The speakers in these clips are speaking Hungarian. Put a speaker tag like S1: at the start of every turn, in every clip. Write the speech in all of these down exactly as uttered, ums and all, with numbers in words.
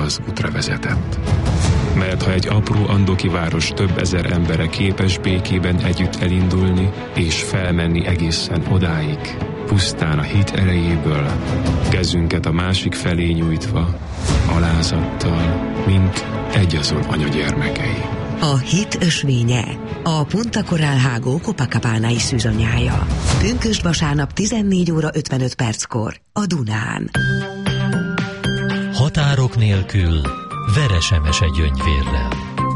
S1: az útra vezetett. Mert ha egy apró andoki város több ezer embere képes békében együtt elindulni és felmenni egészen odáig, pusztán a hit erejéből, kezünket a másik felé nyújtva, alázattal, mint egyazon anyagyermekei.
S2: A hit ösvénye, a Punta Coral Hágó Copacabana-i szűzanyája. Pünkösd vasárnap tizennégy óra ötvenöt perckor a Dunán.
S3: Határok nélkül Veresemese Gyöngyvérrel.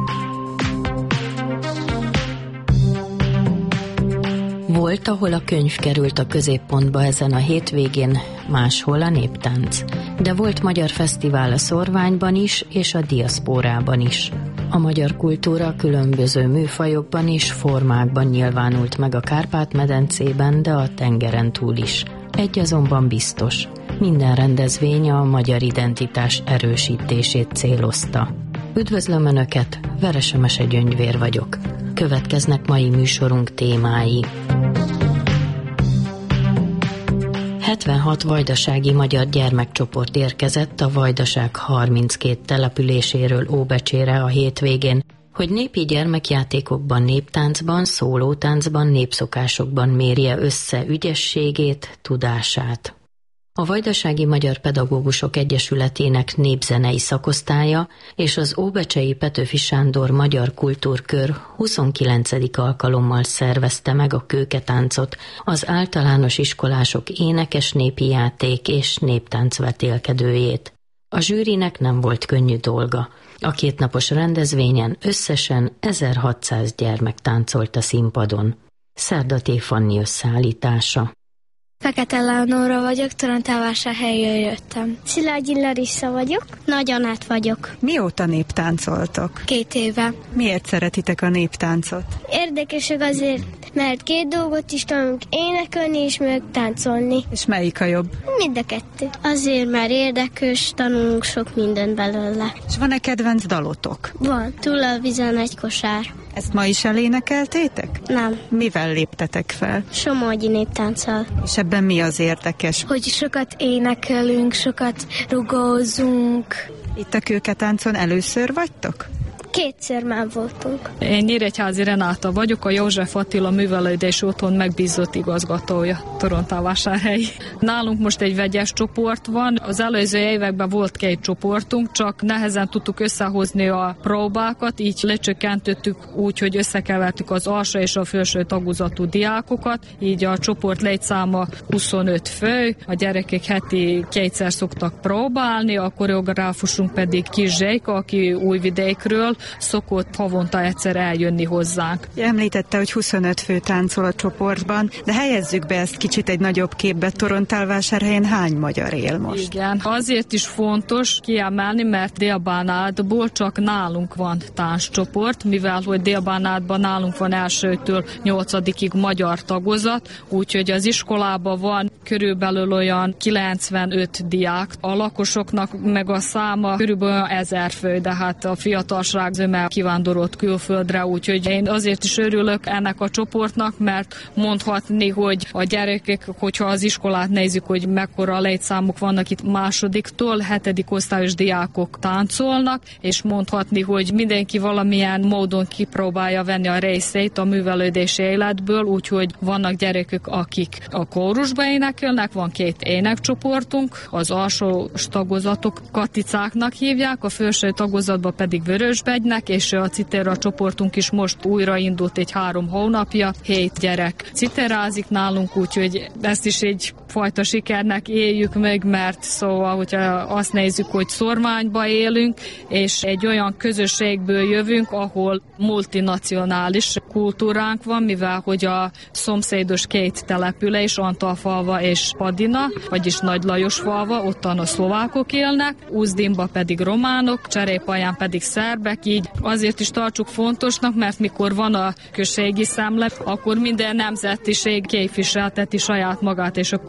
S4: Volt, ahol a könyv került a középpontba ezen a hétvégén, máshol a néptánc. De volt magyar fesztivál a Szorványban is, és a diaszpórában is. A magyar kultúra különböző műfajokban és formákban nyilvánult meg a Kárpát-medencében, de a tengeren túl is. Egy azonban biztos, minden rendezvény a magyar identitás erősítését célozta. Üdvözlöm Önöket, Veresemese Gyöngyvér vagyok. Következnek mai műsorunk témái. hetvenhat vajdasági magyar gyermekcsoport érkezett a Vajdaság harminckét településéről Óbecsére a hétvégén, hogy népi gyermekjátékokban, néptáncban, szólótáncban, népszokásokban mérje össze ügyességét, tudását. A Vajdasági Magyar Pedagógusok Egyesületének népzenei szakosztálya és az óbecsei Petőfi Sándor Magyar Kultúrkör huszonkilencedik alkalommal szervezte meg a kőketáncot, az általános iskolások énekes népi játék és néptánc vetélkedőjét. A zsűrinek nem volt könnyű dolga. A kétnapos rendezvényen összesen ezerhatszáz gyermek táncolt a színpadon. Szerdaté Fanni összeállítása.
S5: Fekete Leonóra vagyok, Torontálvásárhelyről jöttem.
S6: Szilágyi Larissa vagyok, Nagyon át vagyok.
S7: Mióta néptáncoltok?
S5: Két éve.
S7: Miért szeretitek a néptáncot?
S6: Érdekesek azért, mert két dolgot is tanulunk, énekelni és meg táncolni.
S7: És melyik a jobb?
S6: Mind a kettő. Azért, mert érdekes, tanulunk sok mindent belőle.
S7: És van-e kedvenc dalotok?
S6: Van, Túl a vízen egy kosár.
S7: Ezt ma is elénekeltétek?
S6: Nem.
S7: Mivel léptetek fel?
S6: Somogyi néptánccal.
S7: És ebben mi az érdekes?
S5: Hogy sokat énekelünk, sokat rugózunk.
S7: Itt a kőketáncon először vagytok?
S6: Kétszer már voltunk.
S8: Én Nyíregyházi Renáta vagyok, a József Attila Művelődés Otthon megbízott igazgatója, Torontálvásárhely. Nálunk most egy vegyes csoport van, az előző években volt két csoportunk, csak nehezen tudtuk összehozni a próbákat, így lecsökkentettük úgy, hogy összekevertük az alsó és a felső tagozatú diákokat, így a csoport létszáma huszonöt fő, a gyerekek heti kétszer szoktak próbálni, a koreográfusunk pedig Kis Zsejka, aki Újvidékről szokott havonta egyszer eljönni hozzánk.
S7: Említette, hogy huszonöt fő táncol a csoportban, de helyezzük be ezt kicsit egy nagyobb képbe. Torontálvásárhelyen hány magyar él most?
S8: Igen, azért is fontos kiemelni, mert Dél-Bánátból csak nálunk van tánccsoport, mivel hogy Dél-Bánátban nálunk van elsőtől nyolcadikig magyar tagozat, úgyhogy az iskolában van körülbelül olyan kilencvenöt diák, a lakosoknak meg a száma körülbelül ezer fő, de hát a fiatalság zöme kivándorolt külföldre, úgyhogy én azért is örülök ennek a csoportnak, mert mondhatni, hogy a gyerekek, hogyha az iskolát nézzük, hogy mekkora létszámok vannak itt másodiktól, hetedik osztályos diákok táncolnak, és mondhatni, hogy mindenki valamilyen módon kipróbálja venni a részét a művelődési életből, úgyhogy vannak gyerekek, akik a kórusba énekelnek, van két énekcsoportunk, az alsó tagozatok katicáknak hívják, a felső tagozatban pedig Vörösbegynek, és a citera csoportunk is most újraindult egy három hónapja, hét gyerek citerázik nálunk, úgyhogy ezt is egy fajta sikernek éljük meg, mert szóval, hogyha azt nézzük, hogy Szorványba élünk, és egy olyan közösségből jövünk, ahol multinacionális kultúránk van, mivel hogy a szomszédos két település, Antalfalva és Padina, vagyis Nagy Lajosfalva, ottan a szlovákok élnek, Uzdinba pedig románok, Cserépalján pedig szerbek, így azért is tartsuk fontosnak, mert mikor van a községi szemle, akkor minden nemzetiség képviselteti saját magát, és akkor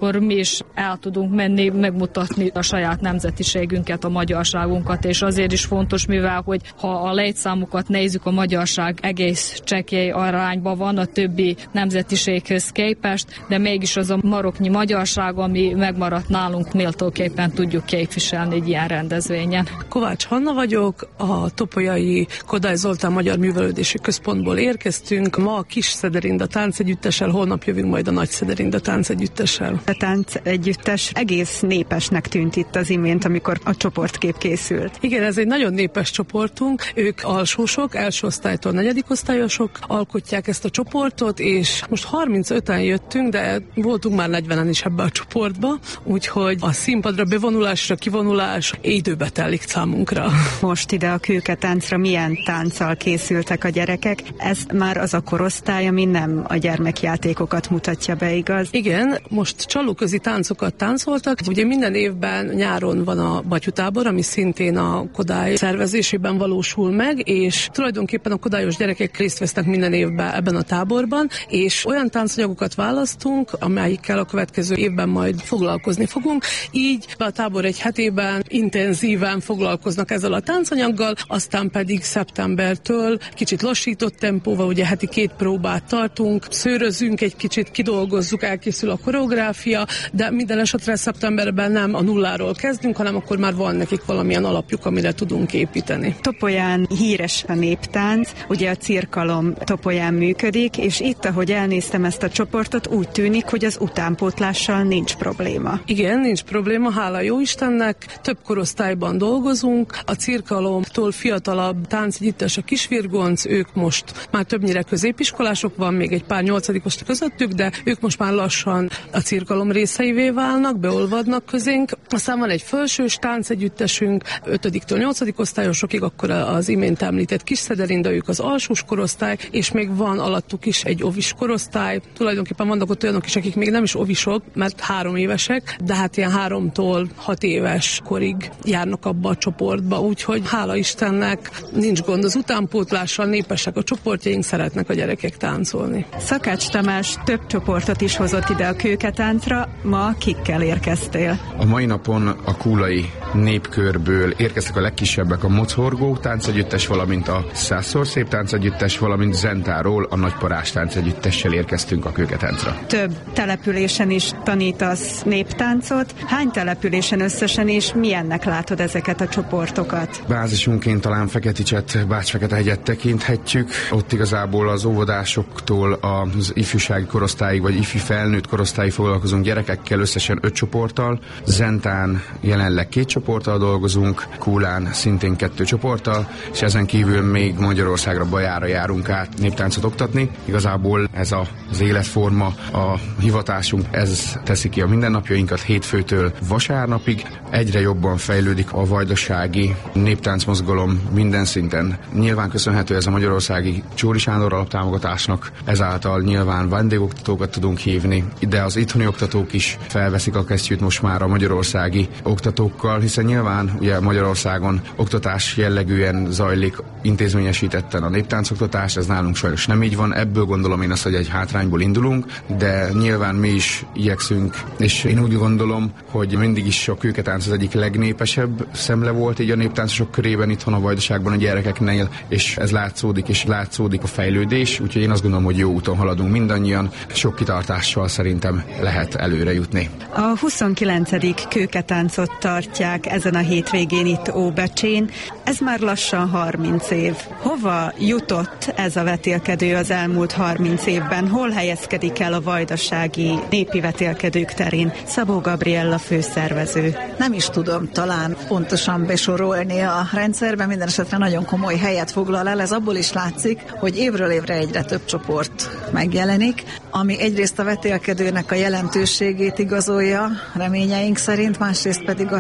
S8: akkor mi is el tudunk menni, megmutatni a saját nemzetiségünket, a magyarságunkat, és azért is fontos, mivel hogy ha a létszámukat nézzük, a magyarság egész csekély arányban van a többi nemzetiséghez képest, de mégis az a maroknyi magyarság, ami megmaradt nálunk, méltóképpen tudjuk képviselni egy ilyen rendezvényen.
S9: Kovács Hanna vagyok, a Topolyai Kodály Zoltán Magyar Művelődési Központból érkeztünk. Ma a Kis Szederinda táncegyüttessel, holnap jövünk majd a Nagy Szederinda táncegyüttessel.
S7: A táncegyüttes egész népesnek tűnt itt az imént, amikor a csoportkép készült.
S9: Igen, ez egy nagyon népes csoportunk. Ők alsósok, első osztálytól negyedik osztályosok alkotják ezt a csoportot, és most harmincöten jöttünk, de voltunk már negyvenen is ebbe a csoportba, úgyhogy a színpadra bevonulásra, kivonulás időbe telik számunkra.
S7: Most ide a kőketáncra milyen tánccal készültek a gyerekek? Ez már az a korosztály, ami nem a gyermekjátékokat mutatja be, igaz?
S9: Igen, most csalóközi táncokat táncoltak. Ugye minden évben nyáron van a batyutábor, ami szintén a Kodály szervezésében valósul meg, és tulajdonképpen a kodályos gyerekek részt vesznek minden évben ebben a táborban, és olyan táncanyagokat választunk, amelyikkel a következő évben majd foglalkozni fogunk. Így a tábor egy hetében intenzíven foglalkoznak ezzel a táncanyaggal, aztán pedig szeptembertől kicsit lassított tempóval, ugye heti két próbát tartunk, szőrözünk egy kicsit, kidolgozzuk, elkészül a koreográfia, de minden esetre szeptemberben nem a nulláról kezdünk, hanem akkor már van nekik valamilyen alapjuk, amire tudunk építeni.
S7: Topolyán híres a néptánc, ugye a cirkalom Topolyán működik, és itt, ahogy elnéztem ezt a csoportot, úgy tűnik, hogy az utánpótlással nincs probléma.
S9: Igen, nincs probléma, hála jó Istennek, több korosztályban dolgozunk, a cirkalomtól fiatalabb táncegyüttes a Kisvirgonc, ők most már többnyire középiskolások, van még egy pár nyolcadikos közöttük, de ők most már lassan a cirkalom részeivé válnak, beolvadnak közénk. Aztán van egy felsős táncegyüttesünk, ötödiktől nyolcadik osztályosokig, akkor az imént említett Kis Szederinda, ők az alsós korosztály, és még van alattuk is egy ovis korosztály. Tulajdonképpen vannak ott olyanok is, akik még nem is ovisok, mert három évesek, de hát ilyen háromtól hat éves korig járnak abba a csoportba, úgyhogy hála Istennek nincs gond az utánpótlással, népesek a csoportjaink, szeretnek a gyerekek táncolni.
S7: Szakács Tamás több csoportot is hozott ide a kőketáncra, ma kikkel érkeztél?
S10: A mai napon a kulai népkörből érkeztek a legkisebbek, a Mocorgó táncegyüttes, valamint a Százszor szép táncegyüttes, valamint Zentáról a Nagyparás táncegyüttessel érkeztünk a kőketáncra.
S7: Több településen is tanítasz néptáncot. Hány településen összesen, és milyennek látod ezeket a csoportokat?
S10: Bázisunként talán Feketicset, Bács-Feketehegyet tekinthetjük. Ott igazából az óvodásoktól az ifjúsági korosztályig, vagy ifjú felnőtt korosztályig foglalkozunk gyerekekkel, összesen öt csoporttal. Zentán jelenleg két csoporttal dolgozunk, Kúlán szintén kettő csoporttal, és ezen kívül még Magyarországra, Bajára járunk át néptáncot oktatni. Igazából ez az életforma, a hivatásunk, ez teszi ki a mindennapjainkat hétfőtől vasárnapig. Egyre jobban fejlődik a vajdasági néptáncmozgalom minden szinten. Nyilván köszönhető ez a magyarországi Csóri Sándor alaptámogatásnak, ezáltal nyilván vendégoktatókat tudunk hívni, de az itthoni oktatók is felveszik a kesztyűt most már a magyarországi oktatókkal, hiszen nyilván ugye Magyarországon oktatás jellegűen zajlik, intézményesítetten a néptáncoktatás, ez nálunk sajnos nem így van, ebből gondolom én azt, hogy egy hátrányból indulunk, de nyilván mi is igyekszünk, és én úgy gondolom, hogy mindig is a kőketánc az egyik legnépesebb szemle volt így a néptáncosok körében itthon a Vajdaságban a gyerekeknél, és ez látszódik, és látszódik a fejlődés, úgyhogy én azt gondolom, hogy jó úton haladunk mindannyian, sok kitartással szerintem lehet előre jutni.
S7: A huszonkilencedik kőketáncot tartják ezen a hétvégén itt Óbecsén. Ez már lassan harminc év. Hova jutott ez a vetélkedő az elmúlt harminc évben? Hol helyezkedik el a vajdasági népi vetélkedők terén? Szabó Gabriella főszervező.
S11: Nem is tudom talán pontosan besorolni a rendszerben, minden esetre nagyon komoly helyet foglal el. Ez abból is látszik, hogy évről évre egyre több csoport megjelenik, ami egyrészt a vetélkedőnek a jelentőségét igazolja, reményeink szerint, másrészt pedig azt, hogy egyre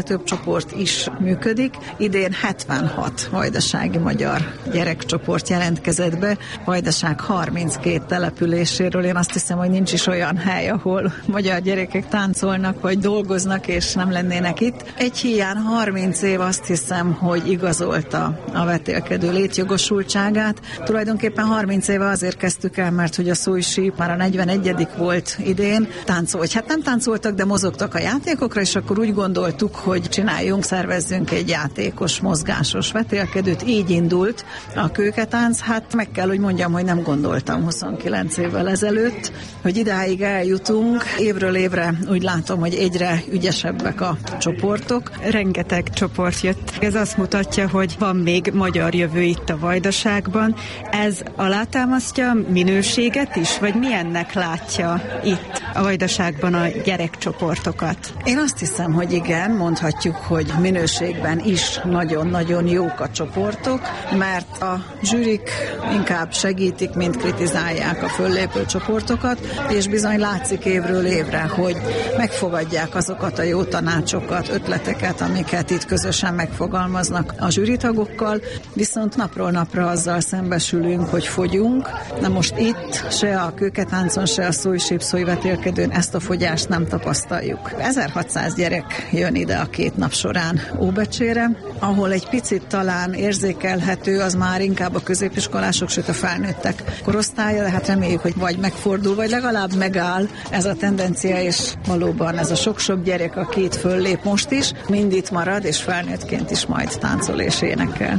S11: egyre több csoport is működik. Idén hetvenhat vajdasági magyar gyerekcsoport jelentkezett be, Vajdaság harminckét településéről. Én azt hiszem, hogy nincs is olyan hely, ahol magyar gyerekek táncolnak, vagy dolgoznak, és nem lennének itt. Egy hiány harminc év azt hiszem, hogy igazolta a vetélkedő létjogosultságát. Tulajdonképpen harminc éve azért kezdtük el, mert hogy a Szójsi már a negyvenegyedik volt idén. Táncol, hát nem táncoltak, de mozogtak a játékokra, és akkor úgy gondoltuk, hogy csináljunk, szervezzünk egy játékos, mozgásos vetélkedőt. Így indult a kőketánc. Hát meg kell, hogy mondjam, hogy nem gondoltam huszonkilenc évvel ezelőtt, hogy idáig eljutunk. Évről évre úgy látom, hogy egyre ügyesebbek a csoportok.
S7: Rengeteg csoport jött. Ez azt mutatja, hogy van még magyar jövő itt a Vajdaságban. Ez alátámasztja minőséget is, vagy milyennek látja itt a Vajdaságban a gyerekcsoportokat?
S11: Én azt hiszem, hogy igen, mondhatjuk, hogy minőségben is nagyon-nagyon jók a csoportok, mert a zsűrik inkább segítik, mint kritizálják a föllépő csoportokat, és bizony látszik évről évre, hogy megfogadják azokat a jó tanácsokat, ötleteket, amiket itt közösen megfogalmaznak a zsűritagokkal, viszont napról napra azzal szembesülünk, hogy fogyunk. Na most itt se a kőketáncon, se a Szójsípszói vetélkedőn ezt a fogyást nem tapasztaljuk. ezerhatszáz gyerek jön ide a két nap során Óbecsére, ahol egy picit talán érzékelhető, az már inkább a középiskolások, sőt a felnőttek korosztálya, de hát reméljük, hogy vagy megfordul, vagy legalább megáll ez a tendencia, és valóban ez a sok-sok gyerek, aki itt föllép most is, mind itt marad, és felnőttként is majd táncol és énekel.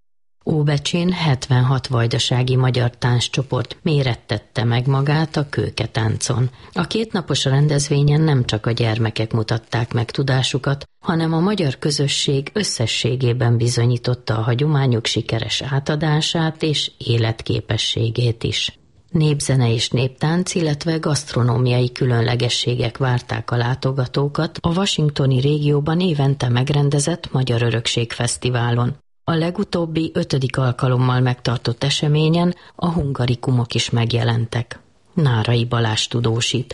S4: Óbecsén hetvenhat vajdasági magyar tánccsoport mérettette meg magát a kőketáncon. A kétnapos rendezvényen nem csak a gyermekek mutatták meg tudásukat, hanem a magyar közösség összességében bizonyította a hagyományok sikeres átadását és életképességét is. Népzene és néptánc, illetve gasztronómiai különlegességek várták a látogatókat a washingtoni régióban évente megrendezett Magyar Örökség Fesztiválon. A legutóbbi ötödik alkalommal megtartott eseményen a hungarikumok is megjelentek. Nárai Balázs tudósít.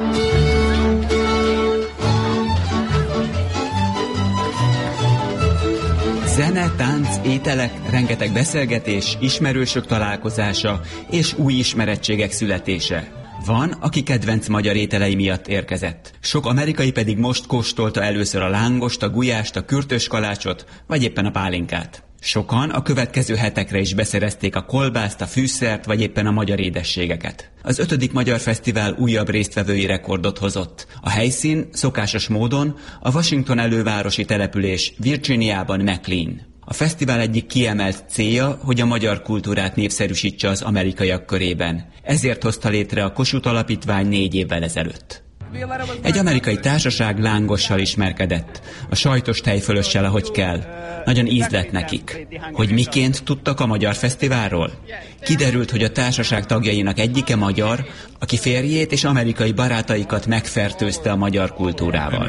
S12: Zene, tánc, ételek, rengeteg beszélgetés, ismerősök találkozása és új ismerettségek születése. Van, aki kedvenc magyar ételei miatt érkezett. Sok amerikai pedig most kóstolta először a lángost, a gulyást, a kürtös kalácsot, vagy éppen a pálinkát. Sokan a következő hetekre is beszerezték a kolbászt, a fűszert, vagy éppen a magyar édességeket. Az ötödik Magyar Fesztivál újabb résztvevői rekordot hozott. A helyszín szokásos módon a Washington elővárosi település Virginiában McLean. A fesztivál egyik kiemelt célja, hogy a magyar kultúrát népszerűsítse az amerikaiak körében. Ezért hozta létre a Kossuth Alapítvány négy évvel ezelőtt. Egy amerikai társaság lángossal ismerkedett, a sajtos tejfölössel, ahogy kell. Nagyon íz lett nekik. Hogy miként tudtak a magyar fesztiválról? Kiderült, hogy a társaság tagjainak egyike magyar, aki férjét és amerikai barátaikat megfertőzte a magyar kultúrával.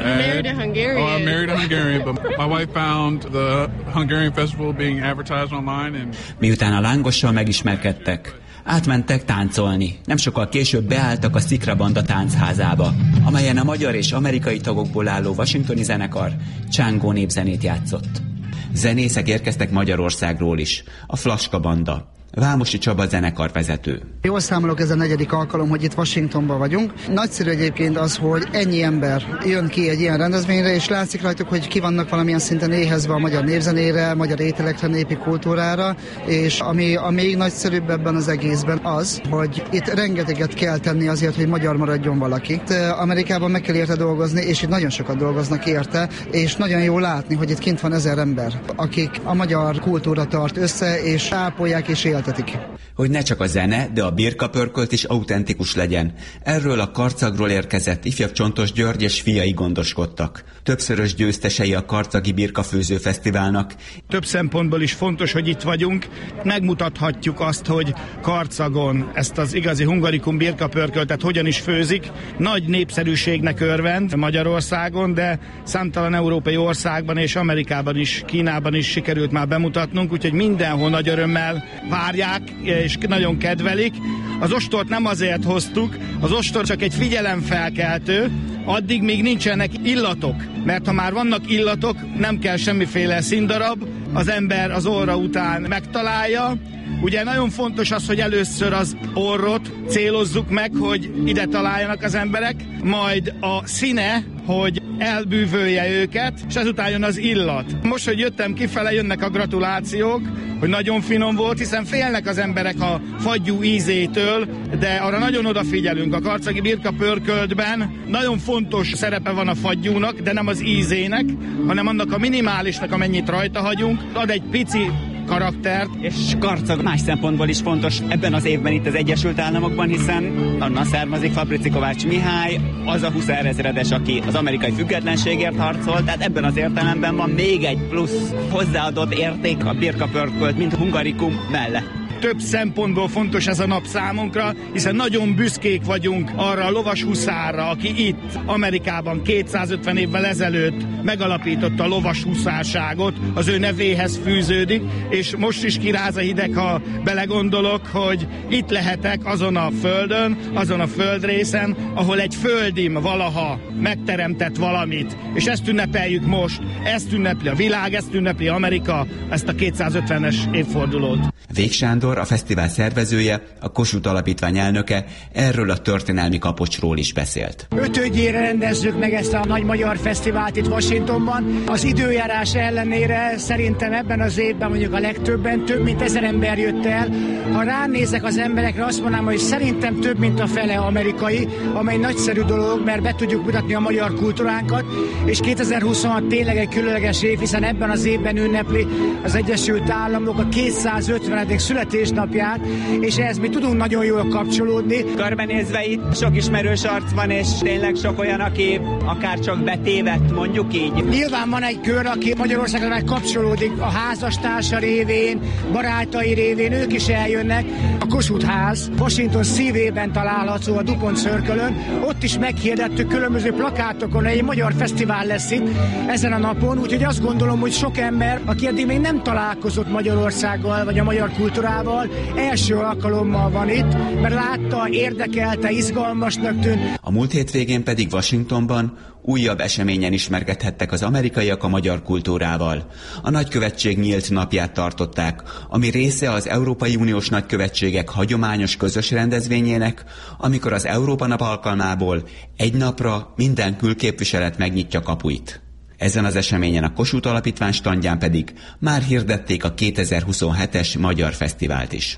S12: Miután a lángossal megismerkedtek, átmentek táncolni. Nem sokkal később beálltak a Szikrabanda táncházába, amelyen a magyar és amerikai tagokból álló washingtoni zenekar csángó népzenét játszott. Zenészek érkeztek Magyarországról is, a Flaska Banda. Vámosi Csaba zenekarvezető.
S13: Jól számolok, ez a negyedik alkalom, hogy itt Washingtonban vagyunk. Nagyszerű egyébként az, hogy ennyi ember jön ki egy ilyen rendezvényre, és látszik rajtuk, hogy ki vannak valamilyen szinten éhezve a magyar népzenére, magyar ételekre, népi kultúrára, és ami a még nagyszerűbb ebben az egészben az, hogy itt rengeteget kell tenni azért, hogy magyar maradjon valaki. Itt Amerikában meg kell érte dolgozni, és itt nagyon sokat dolgoznak érte, és nagyon jó látni, hogy itt kint van ezer ember, akik a magyar kultúra tart össze, és ápolják és éltetik.
S12: Hogy ne csak a zene, de a birkapörkölt is autentikus legyen. Erről a Karcagról érkezett ifjabb Csontos György és fiai gondoskodtak. Többszörös győztesei a Karcagi Birkafőző Fesztiválnak.
S14: Több szempontból is fontos, hogy itt vagyunk. Megmutathatjuk azt, hogy Karcagon ezt az igazi hungarikum birkapörköltet hogyan is főzik. Nagy népszerűségnek örvend Magyarországon, de számtalan európai országban és Amerikában is, Kínában is sikerült már bemutatnunk, úgyhogy mindenhol nagy örömmel várják és nagyon kedvelik. Az ostort nem azért hoztuk, az ostor csak egy figyelemfelkeltő, addig még nincsenek illatok, mert ha már vannak illatok, nem kell semmiféle színdarab, az ember az orra után megtalálja. Ugye nagyon fontos az, hogy először az orrot célozzuk meg, hogy ide találjanak az emberek, majd a színe, hogy elbűvölje őket, és ezután jön az illat. Most, hogy jöttem kifele, jönnek a gratulációk, hogy nagyon finom volt, hiszen félnek az emberek a fagyú ízétől, de arra nagyon odafigyelünk. A karcagi birka pörköltben nagyon fontos szerepe van a fagyúnak, de nem az ízének, hanem annak a minimálisnak, amennyit rajta hagyunk, ad egy pici karaktert.
S12: És Karcag más szempontból is fontos ebben az évben itt az Egyesült Államokban, hiszen onnan származik Fabrici Kovács Mihály, az a huszonezredes, aki az amerikai függetlenségért harcolt, tehát ebben az értelemben van még egy plusz hozzáadott érték a birka pörkölt, mint a hungarikum mellett.
S14: Több szempontból fontos ez a nap számunkra, hiszen nagyon büszkék vagyunk arra a lovashuszárra, aki itt Amerikában kétszázötven évvel ezelőtt megalapította a lovashuszárságot, az ő nevéhez fűződik, és most is kiráz a hideg, ha belegondolok, hogy itt lehetek azon a földön, azon a földrészen, ahol egy földim valaha megteremtett valamit, és ezt ünnepeljük most, ezt ünnepli a világ, ezt ünnepli Amerika, ezt a kétszázötvenes évfordulót.
S12: Vég Sándor, a fesztivál szervezője, a Kossuth Alapítvány elnöke erről a történelmi kapocsról is beszélt.
S15: Ötödjére rendezzük meg ezt a nagy magyar fesztivált itt Washingtonban. Az időjárás ellenére szerintem ebben az évben mondjuk a legtöbben, több mint ezer ember jött el. Ha ránézek az emberekre, azt mondanám, hogy szerintem több mint a fele amerikai, amely nagyszerű dolog, mert be tudjuk mutatni a magyar kultúránkat, és kétezer-huszonhat tényleg egy különleges év, hiszen ebben az évben ünnepli az Egyesült Államok a kétszázötvenedik születésnapját, és ehhez mi tudunk nagyon jól kapcsolódni.
S12: Körbenézve itt sok ismerős arc van, és tényleg sok olyan, aki akár csak betévedt, mondjuk így.
S15: Nyilván van egy kör, aki Magyarországra meg kapcsolódik a házastársa révén, barátai révén, ők is eljönnek. A Kossuth ház Washington szívében található a DuPont Circle-ön, ott is meghirdettük különböző plakátokon, hogy egy magyar fesztivál lesz itt ezen a napon, úgyhogy azt gondolom, hogy sok ember, aki eddig még nem találkozott Magyarországgal, vagy a magyar kultúrával, első alkalommal van itt, mert látta, érdekelte, izgalmasnak tűnt.
S12: A múlt hétvégén pedig Washingtonban újabb eseményen ismerkedhettek az amerikaiak a magyar kultúrával. A nagykövetség nyílt napját tartották, ami része az Európai Uniós nagykövetségek hagyományos közös rendezvényének, amikor az Európa nap alkalmából egy napra minden külképviselet megnyitja kapuit. Ezen az eseményen a Kossuth Alapítvány standján pedig már hirdették a kétezer-huszonhetes Magyar Fesztivált is.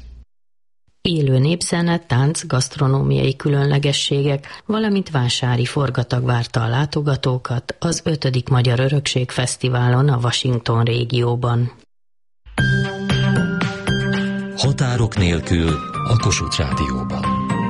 S4: Élő népzene, tánc, gasztronómiai különlegességek, valamint vásári forgatag várta a látogatókat az ötödik Magyar Örökség Fesztiválon a Washington régióban.
S3: Határok nélkül a Kossuth Rádióban.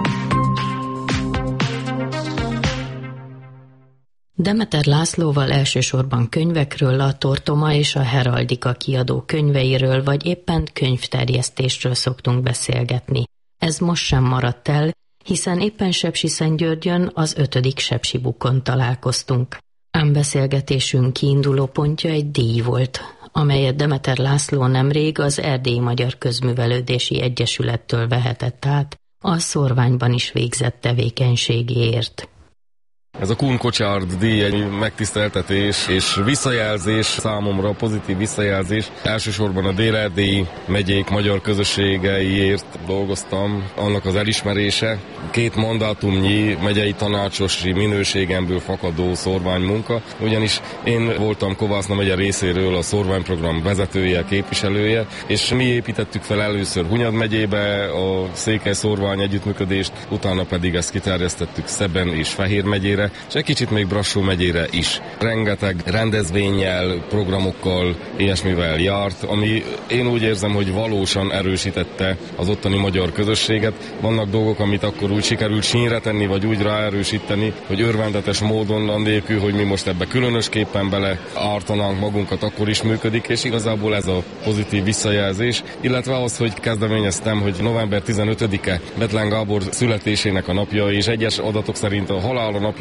S4: Demeter Lászlóval elsősorban könyvekről, a Tortoma és a Heraldika kiadó könyveiről, vagy éppen könyvterjesztésről szoktunk beszélgetni. Ez most sem maradt el, hiszen éppen Sepsiszentgyörgyön az ötödik Sepsibukon találkoztunk. Ám beszélgetésünk kiinduló pontja egy díj volt, amelyet Demeter László nemrég az Erdélyi Magyar Közművelődési Egyesülettől vehetett át a szorványban is végzett tevékenységéért.
S16: Ez a Kun Kocsárd díj egy megtiszteltetés és visszajelzés számomra, pozitív visszajelzés. Elsősorban a dél-erdélyi megyék magyar közösségeiért dolgoztam, annak az elismerése. Két mandátumnyi megyei tanácsosi minőségemből fakadó szorványmunka, ugyanis én voltam Kovászna megye részéről a szorványprogram vezetője, képviselője, és mi építettük fel először Hunyad megyébe a székely szorvány együttműködést, utána pedig ezt kiterjesztettük Szeben és Fehér megyére, és egy kicsit még Brassó megyére is. Rengeteg rendezvénnyel, programokkal, ilyesmivel járt, ami én úgy érzem, hogy valósan erősítette az ottani magyar közösséget. Vannak dolgok, amit akkor úgy sikerült sínre tenni, vagy úgy ráerősíteni, hogy örvendetes módon, annélkül, hogy mi most ebbe különösképpen bele ártanánk magunkat, akkor is működik, és igazából ez a pozitív visszajelzés, illetve az, hogy kezdeményeztem, hogy november tizenötödike Bethlen Gábor születésének a napja, és egyes adatok szerint a halála napja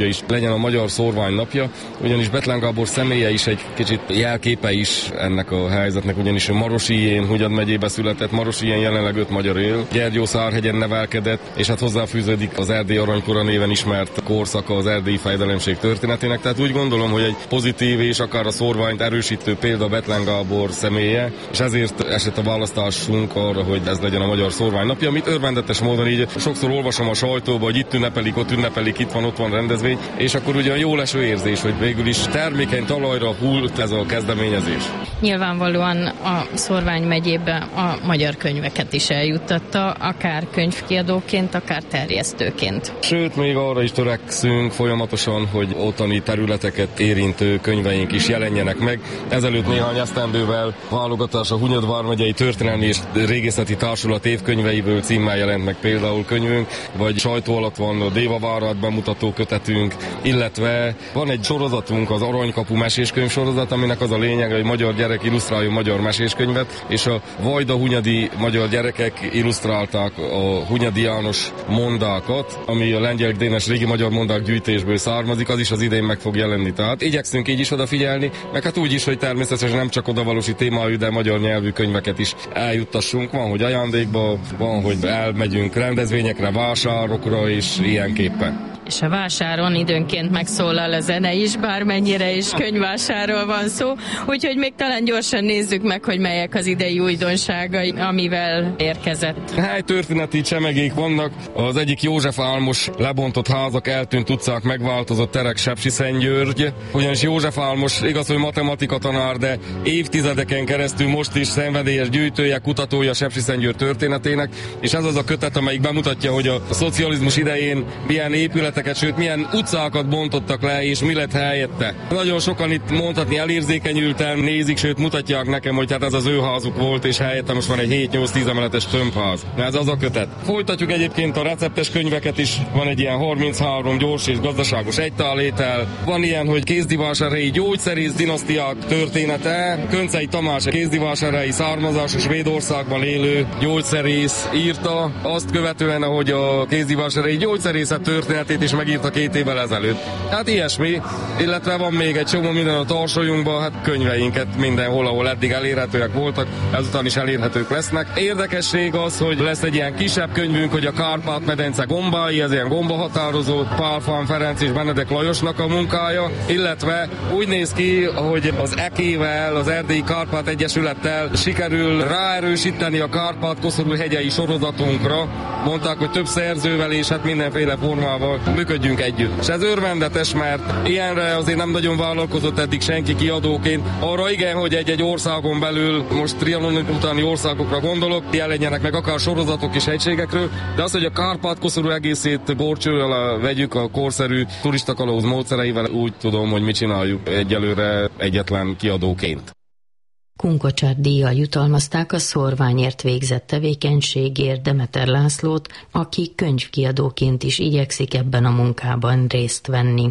S16: napja is legyen a Magyar Szórvány napja, ugyanis Bethlen Gábor személye is egy kicsit jelképe is ennek a helyzetnek, ugyanis Marosijén, Hunyad megyébe született, Marosijén jelenleg öt magyar él, Gyergyószárhegyen nevelkedett, és hát hozzáfűződik az Erdély aranykora néven ismert korszaka az erdélyi fejdelemség történetének, tehát úgy gondolom, hogy egy pozitív és akár a szórványt erősítő példa Bethlen Gábor személye, és ezért esett a választásunk arra, hogy ez legyen a Magyar Szórvány napja, amit örvendetes módon így sokszor olvasom a sajtóba, hogy itt ünnepelik, ott ünnepelik, itt van, ott van rendezvény, és akkor ugyan jó leső érzés, hogy végül is termékeny talajra hult ez a kezdeményezés.
S4: Nyilvánvalóan a Szórvány megyébe a magyar könyveket is eljuttatta, akár könyvkiadóként, akár terjesztőként.
S16: Sőt, még arra is törekszünk folyamatosan, hogy ottani területeket érintő könyveink is jelenjenek meg. Ezelőtt néhány esztendővel válogatás a Hunyad vármegyei Történelmi és Régészeti Társulat évkönyveiből címmel jelent meg például könyvünk, vagy sajtó alatt van a Dévavárát bemutató kötetünk, illetve van egy sorozatunk, az Aranykapu meséskönyv sorozat, aminek az a lényeg, hogy magyar gyerek illusztráljon magyar meséskönyvet, és a vajda-hunyadi magyar gyerekek illusztrálták a Hunyadi János mondákat, ami a Lengyel Dénes régi magyar mondák gyűjtésből származik, az is az idén meg fog jelenni. Tehát igyekszünk így is odafigyelni, meg hát úgy is, hogy természetesen nem csak odavalósi témájú, de magyar nyelvű könyveket is eljuttassunk. Van, hogy ajándékba, van, hogy elmegyünk rendezvényekre, vásárokra, és ilyenképpen.
S4: És a vásáron időnként megszólal a zene is, bármennyire is könyvvásárról van szó, úgyhogy még talán gyorsan nézzük meg, hogy melyek az idei újdonságai, amivel érkezett.
S16: Helytörténeti csemegék vannak, az egyik József Álmos lebontott házak, eltűnt utcák, megváltozott terek, Sepsiszentgyörgy, ugyanis József Álmos igaz, hogy matematika tanár, de évtizedeken keresztül most is szenvedélyes gyűjtője, kutatója Sepsiszentgyörgy történetének, és ez az a kötet, amelyik bemutatja, hogy a szocializmus idején milyen épület, sőt milyen utcákat bontottak le, és mi lett helyette. Nagyon sokan itt mondhatni elérzékenyülten nézik, sőt mutatják nekem, hogy hát ez az ő házuk volt, és helyette most van egy hét-nyolc-tíz emeletes tömbház. Ez az a kötet. Folytatjuk egyébként a receptes könyveket is, van egy ilyen harminchárom gyors és gazdaságos egytálétel, van ilyen, hogy kézdivásárhelyi gyógyszerész dinasztiák története, Köncei Tamás kézdivásárhelyi származásos Svédországban élő gyógyszerész írta, azt követően, ahogy a kézdivásárhelyi gyógyszerészet történetét is megírta két évvel ezelőtt. Hát ilyesmi, illetve van még egy csomó minden a tarsolyunkban, hát könyveinket mindenhol, ahol eddig elérhetőek voltak, ezután is elérhetők lesznek. Érdekesség az, hogy lesz egy ilyen kisebb könyvünk, hogy a Kárpát-medence gombái, ez ilyen gombahatározó, Pál Fán Ferenc és Benedek Lajosnak a munkája, illetve úgy néz ki, hogy az é ká vel, az Erdélyi Kárpát Egyesülettel sikerül ráerősíteni a Kárpát-koszorú hegyei sorozatunkra. Mondták, hogy több szerzővel és hát mindenféle formával működjünk együtt. És ez örvendetes, mert ilyenre azért nem nagyon vállalkozott eddig senki kiadóként. Arra igen, hogy egy-egy országon belül, most Trianon utáni országokra gondolok, jelenjenek meg akár sorozatok és egységekről, de az, hogy a Kárpát-koszorú egészét górcsővel vegyük a korszerű turistakalóz módszereivel, úgy tudom, hogy mit csináljuk egyelőre egyetlen kiadóként.
S4: Kunkocsár díjjal jutalmazták a szórványért végzett tevékenységért Demeter Lászlót, aki könyvkiadóként is igyekszik ebben a munkában részt venni.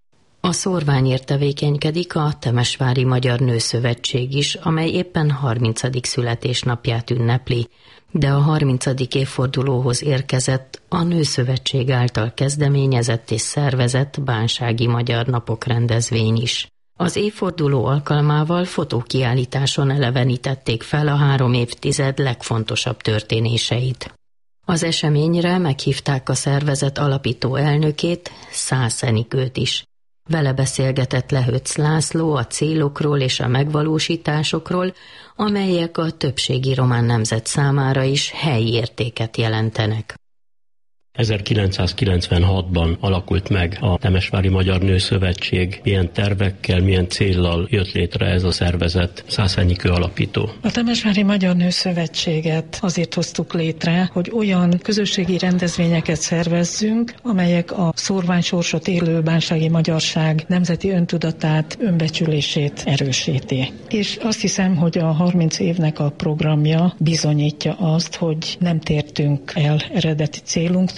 S4: A szórványért tevékenykedik a Temesvári Magyar Nőszövetség is, amely éppen harmincadik születésnapját ünnepli, de a harmincadik évfordulóhoz érkezett a Nőszövetség által kezdeményezett és szervezett Bánsági Magyar Napok rendezvény is. Az évforduló alkalmával fotókiállításon elevenítették fel a három évtized legfontosabb történéseit. Az eseményre meghívták a szervezet alapító elnökét, Szász Enikőt is. Vele beszélgetett Lehöcz László a célokról és a megvalósításokról, amelyek a többségi román nemzet számára is helyi értéket jelentenek.
S17: ezerkilencszázkilencvenhatban alakult meg a Temesvári Magyar Nőszövetség. Milyen tervekkel, milyen céllal jött létre ez a szervezet? Szász Enikő alapító.
S18: A Temesvári Magyar Nőszövetséget azért hoztuk létre, hogy olyan közösségi rendezvényeket szervezzünk, amelyek a szórványsorsot élő bánsági magyarság nemzeti öntudatát, önbecsülését erősíti. És azt hiszem, hogy a harminc évnek a programja bizonyítja azt, hogy nem tértünk el eredeti célunktól,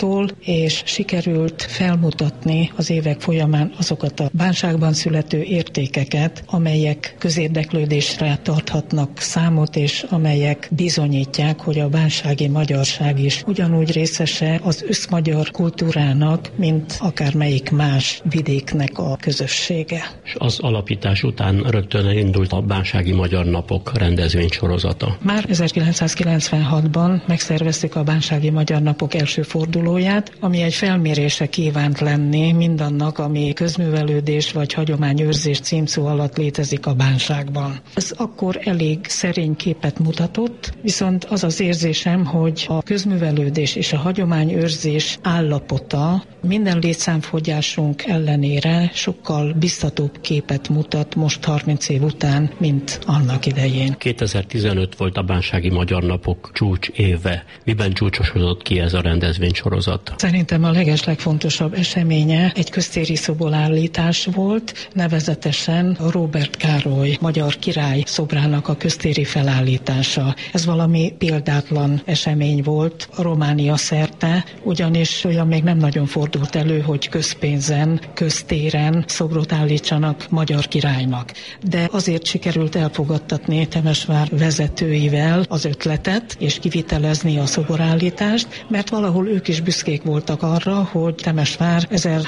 S18: Bánságtól, és sikerült felmutatni az évek folyamán azokat a bánságban születő értékeket, amelyek közérdeklődésre tarthatnak számot, és amelyek bizonyítják, hogy a bánsági magyarság is ugyanúgy részese az összmagyar kultúrának, mint akármelyik más vidéknek a közössége.
S17: És az alapítás után rögtön elindult a Bánsági Magyar Napok rendezvénysorozata.
S18: Már ezerkilencszázkilencvenhatban megszerveztük a Bánsági Magyar Napok első fordulóját, ami egy felmérése kívánt lenni mindannak, ami közművelődés vagy hagyományőrzés címszó alatt létezik a bánságban. Ez akkor elég szerény képet mutatott, viszont az az érzésem, hogy a közművelődés és a hagyományőrzés állapota minden létszámfogyásunk ellenére sokkal biztatóbb képet mutat most harminc év után, mint annak idején.
S17: kétezer-tizenöt volt a Bánsági Magyar Napok csúcs éve. Miben csúcsosodott ki ez a rendezvénysorozat?
S18: Szerintem a legeslegfontosabb eseménye egy köztéri szoborállítás volt, nevezetesen Róbert Károly magyar király szobrának a köztéri felállítása. Ez valami példátlan esemény volt a Románia szerte, ugyanis olyan még nem nagyon fordult elő, hogy közpénzen, köztéren szobrot állítsanak magyar királynak. De azért sikerült elfogadtatni Temesvár vezetőivel az ötletet, és kivitelezni a szoborállítást, mert valahol ők is büszkék voltak arra, hogy Temesvár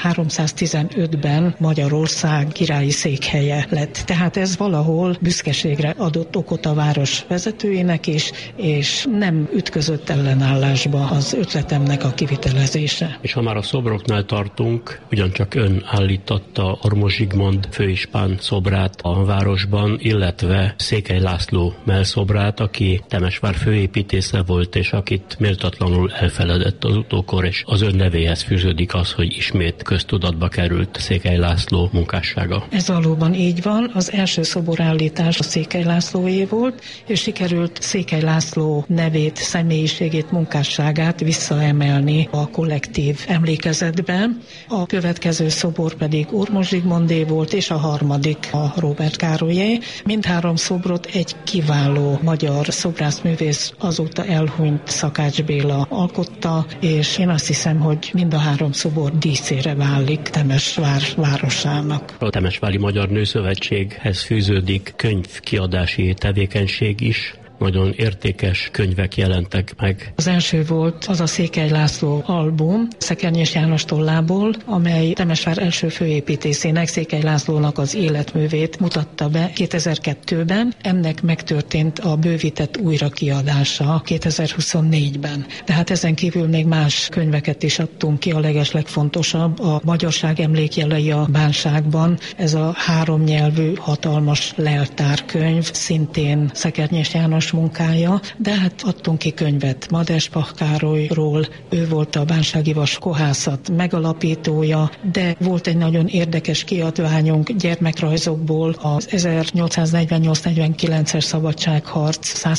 S18: ezerháromszáztizenötben Magyarország királyi székhelye lett. Tehát ez valahol büszkeségre adott okot a város vezetőinek is, és nem ütközött ellenállásba az ötletemnek a kivitelezése.
S17: És ha már a szobroknál tartunk, ugyancsak ön állította Ormos Zsigmond főispán szobrát a városban, illetve Székely László mellszobrát, aki Temesvár főépítésze volt, és akit méltatlanul elfeledett az utókor, és az ön nevéhez fűződik az, hogy ismét köztudatba került Székely László munkássága.
S18: Ez valóban így van. Az első szoborállítás a Székely Lászlóé volt, és sikerült Székely László nevét, személyiségét, munkásságát visszaemelni a kollektív emlékezetbe. A következő szobor pedig Ormos Zsigmondé volt, és a harmadik a Róbert Károlyé. Mindhárom szobrot egy kiváló magyar szobrászművész, azóta elhunyt Szakács Béla alkotta, és én azt hiszem, hogy mind a három szobor díszére válik Temesvár városának.
S17: A Temesvári Magyar Nőszövetséghez fűződik könyvkiadási tevékenység is. Nagyon értékes könyvek jelentek meg.
S18: Az első volt az a Székely László album Szekernyés János tollából, amely Temesvár első főépítészének, Székely Lászlónak az életművét mutatta be kétezer-kettőben. Ennek megtörtént a bővített újrakiadása kétezer-huszonnégyben. Tehát ezen kívül még más könyveket is adtunk ki, a legeslegfontosabb a Magyarság emlékjelei a bánságban. Ez a három nyelvű hatalmas leltárkönyv, szintén Szekernyés János munkája, de hát adtunk ki könyvet Madespach Károlyról, ő volt a bánsági vas kohászat megalapítója, de volt egy nagyon érdekes kiadványunk gyermekrajzokból az ezernyolcszáznegyvennyolc negyvenkilences szabadságharc